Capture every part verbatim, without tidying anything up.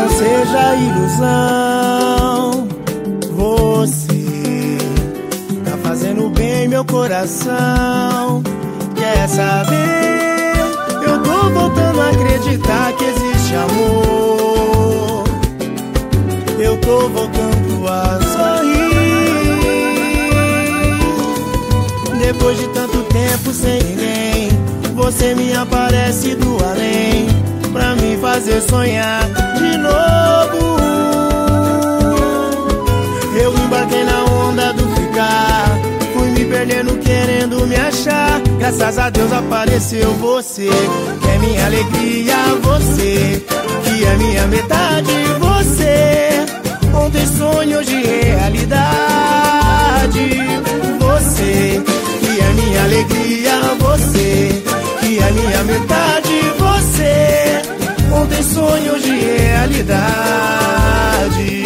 não seja ilusão. Você tá fazendo bem meu coração. Quer saber? Eu tô voltando a acreditar que existe amor. Eu tô voltando a sorrir. Depois de tanto tempo sem ninguém, você me aparece do além, pra me fazer sonhar de novo. Eu embarquei na onda do ficar, fui me perdendo querendo me achar. Graças a Deus apareceu você, que é minha alegria, você que é minha metade, você ontem sonho, hoje realidade. Você que é minha alegria, você que é minha metade, você ontem sonho, hoje realidade.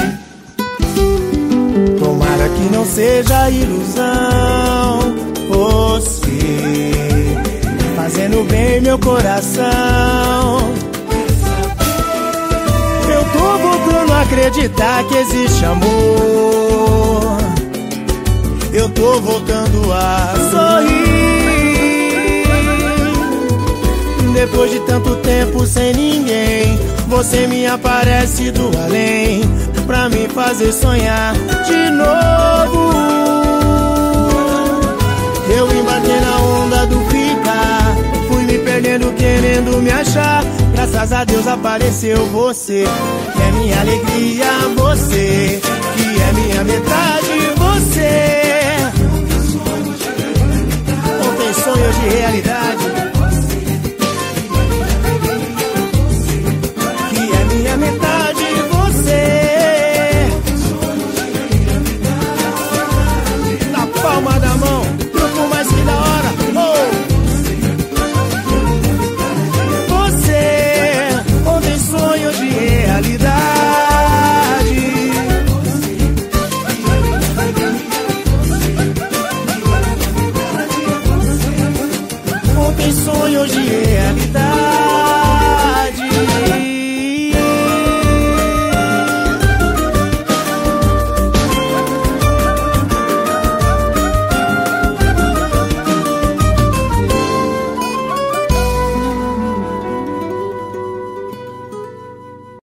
Tomara que não seja ilusão, você fazendo bem meu coração. Eu tô voltando a acreditar que existe amor. Eu tô voltando a sorrir. Depois de tanto tempo sem ninguém, você me aparece do além, pra me fazer sonhar de novo. Eu embarquei na onda do ficar, fui me perdendo querendo me achar. Graças a Deus apareceu você, que é minha alegria, você que é minha metade, você ontem sonho, hoje realidade.